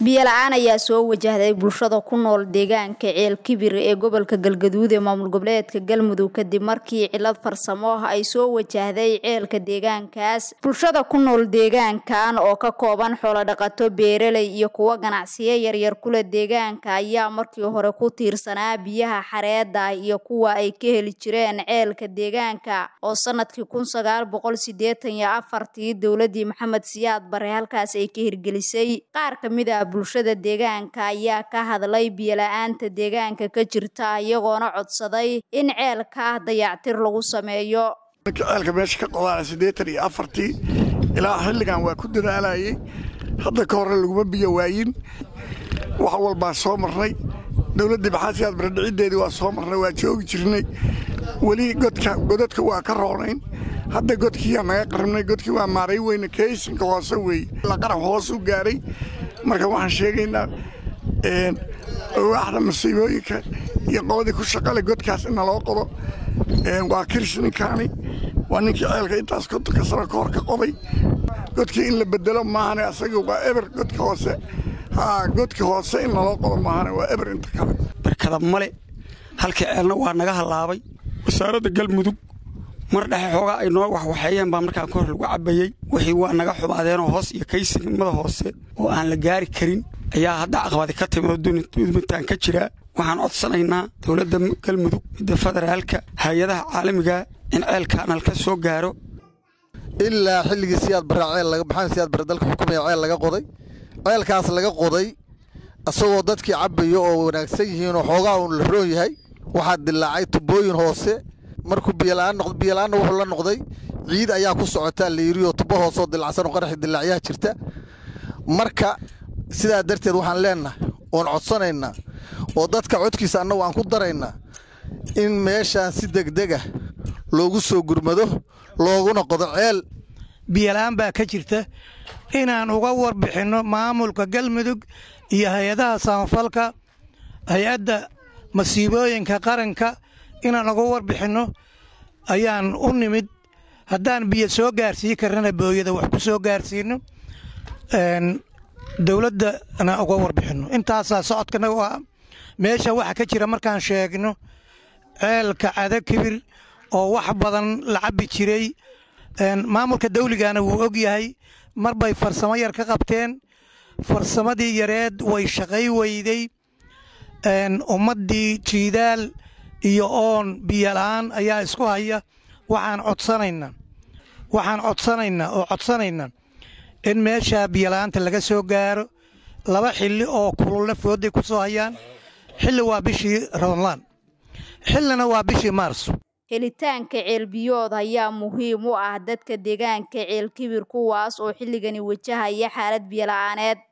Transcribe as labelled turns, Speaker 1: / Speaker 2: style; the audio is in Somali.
Speaker 1: biyo la'aan ayaa soo wajahday bulshada ku nool deegaanka Ceel Kibir ee gobolka Galgaduud ee maamul goboleedka Galmudug kadib markii cilad farsamo ay soo wajahday ceelka deegaankaas. Bulshada ku nool deegaankan oo ka kooban xoolo dhaqato, beeraley iyo kuwa ganacsiyo yaryar kula deegaanka ayaa markii hore ku tiirsanaa biyaha xareedda iyo kuwa ay ka heli jireen ceelka deegaanka oo sanadkii 1984 dawladii Maxamed Siyaad Barre halkaas ay ka hirgelisay. Qaar ka mid ah bulshada deegaanka ayaa ka hadlay biyo la'aanta deegaanka ka jirta iyagoona codsaday in ceelka dayactir lagu sameeyo.
Speaker 2: ceelka meesha ka qodaa 84 ilaa xilligan waa ku dadaalayay hadda ka hor lagu biyo waayin wax walba soo marnay dawladda Maxamed Barre dhicideedii waa soo marnay waa joogi jirnay wali godadka waa ka roonayn hadda godkii ma qarnay godkii waa maaray weyn kaysanka hoose way la qaran hoos u gaaray marka waxaan sheegaynaa waaxda masiibooyinka iyo qodobada ku shaqale godkaas in loo qodo waa kirshninkaani waa ninkii ceelka intaas ka sano ka hor ka qoday godkii in la bedelo maahan asaga waa eber godka hoose godka hoose in loo qodo maahan waa eber inta kale
Speaker 3: barkada male halka ceelna waa naga halaabay wasaaradda Galmudug mar dhaxay xooga ay noo wax waxayeen baa markaan ka hor lagu cabayay wixii waa naga xumaadeen hoos iyo kaysanimada hoose oo aan la gaari karin ayaa hadda caqabad ka timid duntaan ka jira waxaan codsanaynaa dawladda Galmudug iyo federaalka hay'adaha caalamiga in ceelkaan halka soo gaaro
Speaker 4: ilaa xilligii Siyaad Barre ceel laga baxan Siyaad Barre dalka xukuumay ceel laga qoday ceelkaas laga qoday asagoo dadkii cabayo oo wanaagsan yihiin oo xoogaa uu la roon yahay waxa dilaacay tubooyin hoose markuu biyo la'aan wuxuu la noqday ciid ayaa ku socota leeriyo tubo hoos oo dilacsan oo qarax dilacyaa jirta marka sidaa darteed waxaan leenahay oon codsanaynaa oo dadka codkiisa annagu aan ku daraynaa in meeshaan si degdeg ah loogu soo gurmado looguna qodo ceel
Speaker 5: biyo la'aan baa ka jirta inaan uga warbixino maamulka Galmudug iyo hay'adaha samafalka hay'adda masiibooyinka qaranka inaan uga warbixino ayaan u nimid haddaan biyo soo gaarsiin karnana booyada wax ku soo gaarsiino dawladda ana uga warbixino intaas socodkana waa meesha waxa ka jira markaan sheegno ceelka Ceel Kibir oo wax badan la cabi jiray maamulka dawligana wuu og yahay marbay farsamo yar ka qabteen farsamadii yareed way shaqay weyday ummadii jiidaal iyo oon biyo la'aan ayaa isku haya waxaan codsanaynaa in meesha biyo la'aanta laga soo gaaro laba xilli oo kulul fooday ku soo hayaan xilli waa bishii Ramadaan xillina waa bishii Maarso
Speaker 1: helitaanka ceel biyood ayaa muhiim u ah dadka deegaanka Ceel Kibir kuwaas oo xilligani wajahaya xaalad biyo la'aaneed.